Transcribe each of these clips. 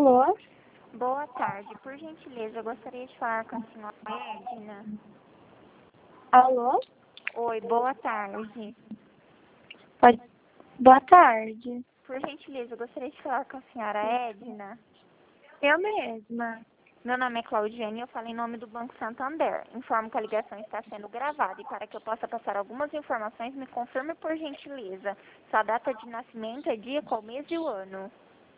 Alô? Boa tarde. Por gentileza, eu gostaria de falar com a senhora Edna. Alô? Oi, boa tarde. Pode... Boa tarde. Por gentileza, eu gostaria de falar com a senhora Edna. Eu mesma. Meu nome é Claudiane e eu falo em nome do Banco Santander. Informo que a ligação está sendo gravada e para que eu possa passar algumas informações, me confirme por gentileza. Sua data de nascimento é dia, qual mês e o ano?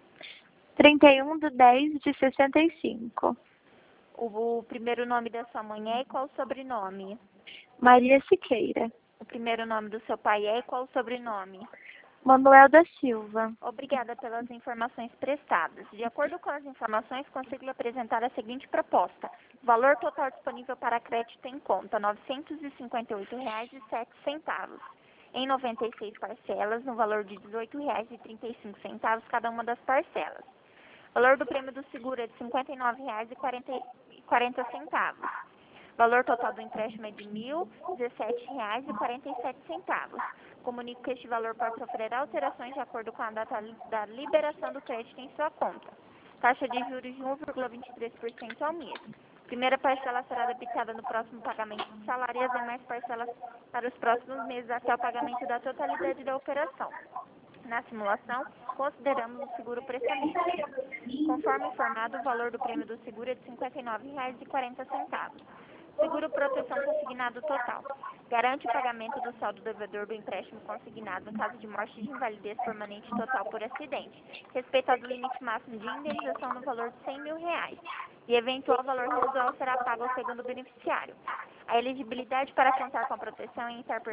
31/10/65. O primeiro nome da sua mãe é e qual o sobrenome? Maria Siqueira. O primeiro nome do seu pai é e qual o sobrenome? Manuel da Silva. Obrigada pelas informações prestadas. De acordo com as informações, consigo lhe apresentar a seguinte proposta. Valor total disponível para crédito em conta, R$ 958,07. Em 96 parcelas, no valor de R$ 18,35 cada uma das parcelas. Valor do prêmio do seguro é de R$ 59,40. Valor total do empréstimo é de R$ 1.017,47. Comunico que este valor pode sofrer alterações de acordo com a data da liberação do crédito em sua conta. Taxa de juros de 1,23% ao mês. Primeira parcela será debitada no próximo pagamento do salário e as demais parcelas para os próximos meses até o pagamento da totalidade da operação. Na simulação, consideramos o seguro prestamento. Conforme informado, o valor do prêmio do seguro é de R$ 59,40. Seguro proteção consignado total. Garante o pagamento do saldo devedor do empréstimo consignado no caso de morte de invalidez permanente total por acidente. Respeitado o limite máximo de indenização no valor de R$ 100.000. E eventual valor residual será pago ao segundo beneficiário. A elegibilidade para contar com a proteção é estar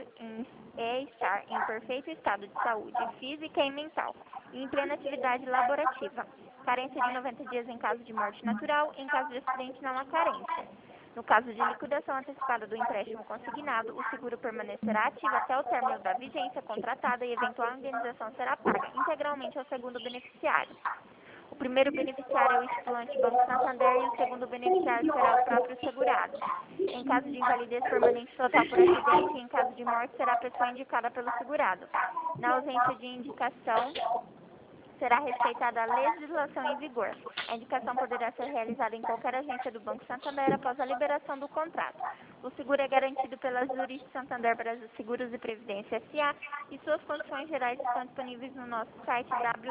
em perfeito estado de saúde física e mental e em plena atividade laborativa. Carência de 90 dias em caso de morte natural, em caso de acidente não há carência. No caso de liquidação antecipada do empréstimo consignado, o seguro permanecerá ativo até o término da vigência contratada e eventual indenização será paga integralmente ao segundo beneficiário. O primeiro beneficiário é o estipulante Banco Santander e o segundo beneficiário será o próprio segurado. Em caso de invalidez permanente total por acidente e em caso de morte, será a pessoa indicada pelo segurado. Na ausência de indicação, será respeitada a legislação em vigor. A indicação poderá ser realizada em qualquer agência do Banco Santander após a liberação do contrato. O seguro é garantido pela Zurich Santander Brasil Seguros e Previdência S.A. e suas condições gerais estão disponíveis no nosso site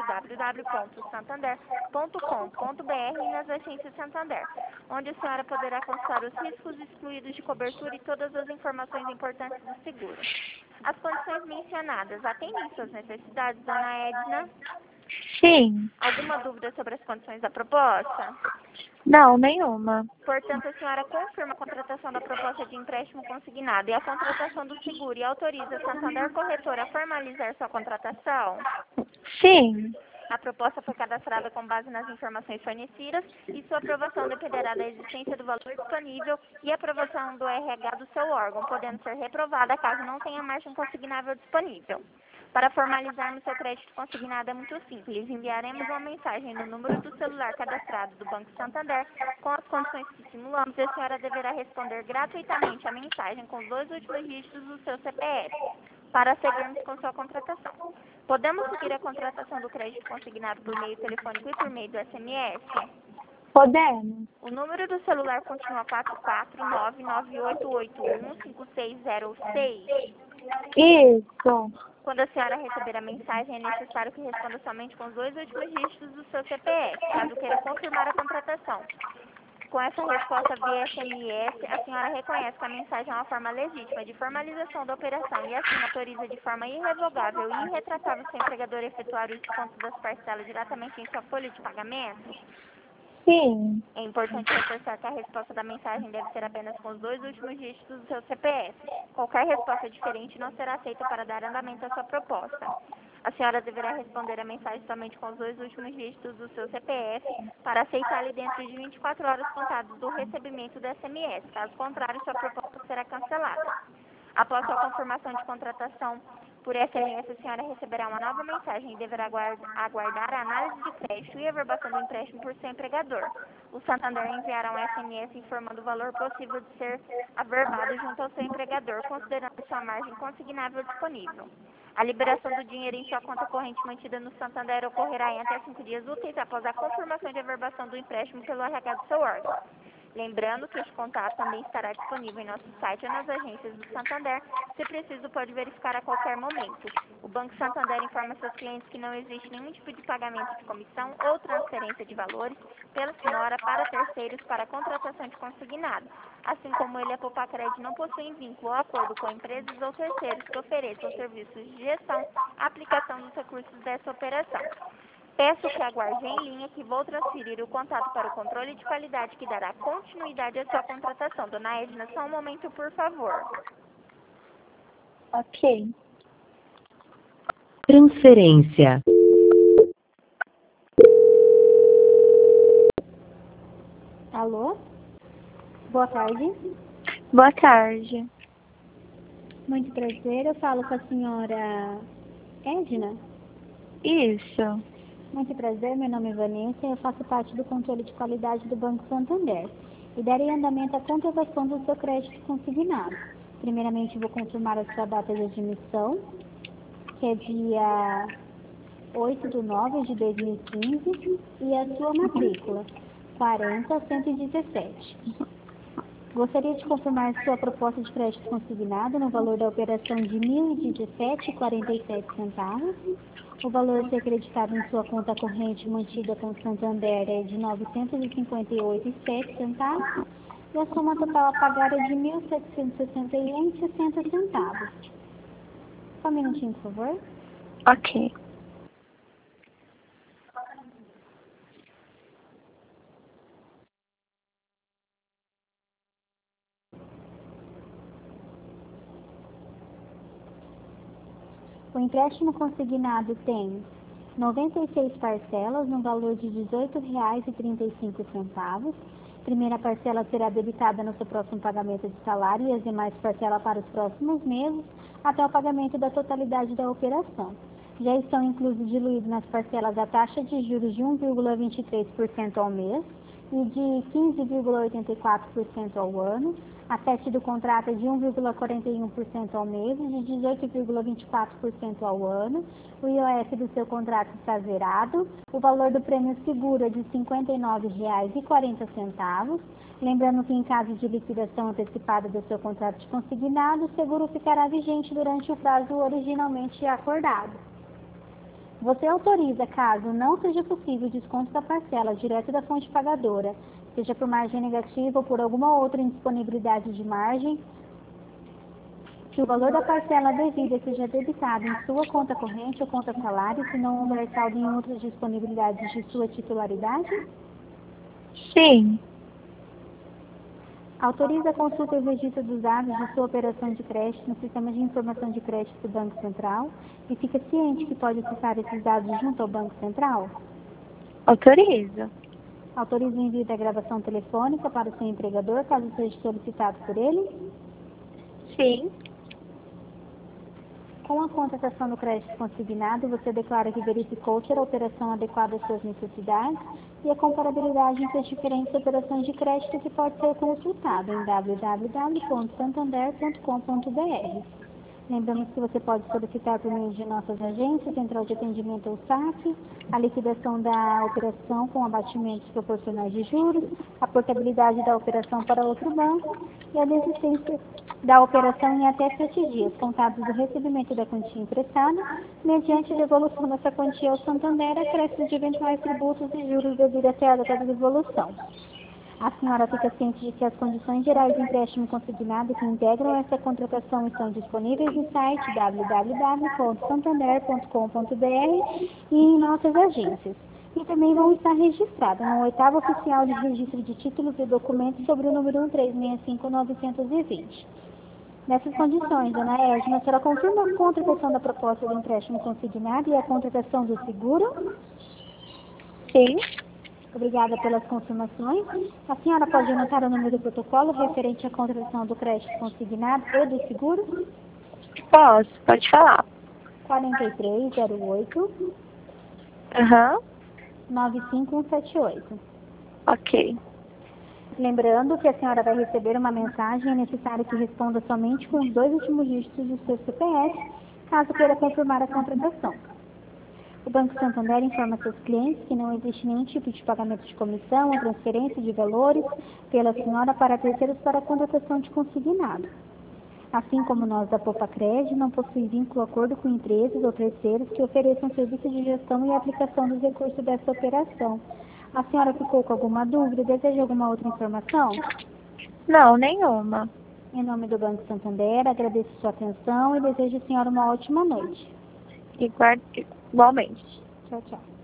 www.santander.com.br e nas agências Santander, onde a senhora poderá consultar os riscos excluídos de cobertura e todas as informações importantes do seguro. As condições mencionadas atendem suas necessidades, dona Edna? Sim. Alguma dúvida sobre as condições da proposta? Não, nenhuma. Portanto, a senhora confirma a contratação da proposta de empréstimo consignado e a contratação do seguro e autoriza a Santander Corretora a formalizar sua contratação? Sim. A proposta foi cadastrada com base nas informações fornecidas e sua aprovação dependerá da existência do valor disponível e aprovação do RH do seu órgão, podendo ser reprovada caso não tenha margem consignável disponível. Para formalizarmos seu crédito consignado é muito simples. Enviaremos uma mensagem no número do celular cadastrado do Banco Santander com as condições que simulamos e a senhora deverá responder gratuitamente a mensagem com os 2 últimos dígitos do seu CPF para seguirmos com sua contratação. Podemos seguir a contratação do crédito consignado por meio telefônico e por meio do SMS? Podemos. O número do celular continua 44998815606. Isso. Quando a senhora receber a mensagem, é necessário que responda somente com os 2 últimos dígitos do seu CPF, caso queira confirmar a contratação. Com essa resposta via SMS, a senhora reconhece que a mensagem é uma forma legítima de formalização da operação e assim autoriza de forma irrevogável e irretratável seu empregador a efetuar o desconto das parcelas diretamente em sua folha de pagamento? Sim. É importante reforçar que a resposta da mensagem deve ser apenas com os 2 últimos dígitos do seu CPF. Qualquer resposta diferente não será aceita para dar andamento à sua proposta. A senhora deverá responder a mensagem somente com os 2 últimos dígitos do seu CPF para aceitá-la dentro de 24 horas contadas do recebimento do SMS. Caso contrário, sua proposta será cancelada. Após sua confirmação de contratação por SMS, a senhora receberá uma nova mensagem e deverá aguardar a análise de crédito e averbação do empréstimo por seu empregador. O Santander enviará um SMS informando o valor possível de ser averbado junto ao seu empregador, considerando sua margem consignável disponível. A liberação do dinheiro em sua conta corrente mantida no Santander ocorrerá em até 5 dias úteis após a confirmação de averbação do empréstimo pelo RH do seu órgão. Lembrando que este contato também estará disponível em nosso site ou nas agências do Santander. Se preciso, pode verificar a qualquer momento. O Banco Santander informa seus clientes que não existe nenhum tipo de pagamento de comissão ou transferência de valores pela senhora para terceiros para contratação de consignado. Assim como ele, a Popacred não possui vínculo ou acordo com empresas ou terceiros que ofereçam serviços de gestão, aplicação dos recursos dessa operação. Peço que aguarde em linha que vou transferir o contato para o controle de qualidade que dará continuidade à sua contratação. Dona Edna, só um momento, por favor. Ok. Transferência. Alô? Boa tarde. Boa tarde. Muito prazer. Eu falo com a senhora Edna. Isso. Muito prazer. Meu nome é Vanessa e eu faço parte do controle de qualidade do Banco Santander. E darei andamento à comprovação do seu crédito consignado. Primeiramente, vou confirmar a sua data de admissão, que é dia 8/9/2015, e a sua matrícula, 40.117. Gostaria de confirmar sua proposta de crédito consignado no valor da operação de R$ 1.017,47. O valor a ser acreditado em sua conta corrente mantida com o Santander é de R$ 958,07 e a soma total a pagar é de R$ 1.761,60. Só um minutinho, por favor. Ok. O empréstimo consignado tem 96 parcelas no valor de R$ 18,35. Primeira parcela será debitada no seu próximo pagamento de salário e as demais parcelas para os próximos meses, até o pagamento da totalidade da operação. Já estão inclusos diluídos nas parcelas a taxa de juros de 1,23% ao mês e de 15,84% ao ano. A taxa do contrato é de 1,41% ao mês e de 18,24% ao ano. O IOF do seu contrato está zerado. O valor do prêmio seguro é de R$ 59,40. Lembrando que em caso de liquidação antecipada do seu contrato de consignado, o seguro ficará vigente durante o prazo originalmente acordado. Você autoriza, caso não seja possível o desconto da parcela direto da fonte pagadora, seja por margem negativa ou por alguma outra indisponibilidade de margem, que o valor da parcela devida seja debitado em sua conta corrente ou conta salário, se não houver saldo em outras disponibilidades de sua titularidade? Sim. Autoriza a consulta e o registro dos dados de sua operação de crédito no Sistema de Informação de Crédito do Banco Central e fica ciente que pode acessar esses dados junto ao Banco Central? Autorizo. Autoriza o envio da gravação telefônica para o seu empregador, caso seja solicitado por ele? Sim. Com a contratação do crédito consignado, você declara que verificou ter a operação adequada às suas necessidades e a comparabilidade entre as diferentes operações de crédito que pode ser consultado em www.santander.com.br. Lembramos que você pode solicitar por meio de nossas agências, Central de Atendimento ou SAC, a liquidação da operação com abatimentos proporcionais de juros, a portabilidade da operação para outro banco e a desistência da operação em até 7 dias, contados do recebimento da quantia emprestada, mediante a devolução dessa quantia ao Santander, acréscimo de eventuais tributos e juros devido até a data da devolução. A senhora fica ciente de que as condições gerais de empréstimo consignado que integram essa contratação estão disponíveis no site www.santander.com.br e em nossas agências. E também vão estar registradas no 8º Oficial de Registro de Títulos e Documentos sobre o número 1365920. Nessas condições, dona Edna, a senhora confirma a contratação da proposta do empréstimo consignado e a contratação do seguro? Sim. Obrigada pelas confirmações. A senhora pode anotar o número do protocolo referente à contratação do crédito consignado e do seguro? Posso, pode falar. 4308 Aham. 95178. Ok. Lembrando que a senhora vai receber uma mensagem, é necessário que responda somente com os 2 últimos dígitos do seu CPF caso queira confirmar a contratação. O Banco Santander informa seus clientes que não existe nenhum tipo de pagamento de comissão ou transferência de valores pela senhora para terceiros para a contratação de consignado. Assim como nós da Popacred, não possui vínculo ou acordo com empresas ou terceiros que ofereçam serviço de gestão e aplicação dos recursos dessa operação. A senhora ficou com alguma dúvida? Deseja alguma outra informação? Não, nenhuma. Em nome do Banco Santander, agradeço sua atenção e desejo à senhora uma ótima noite. Igualmente. Tchau, tchau.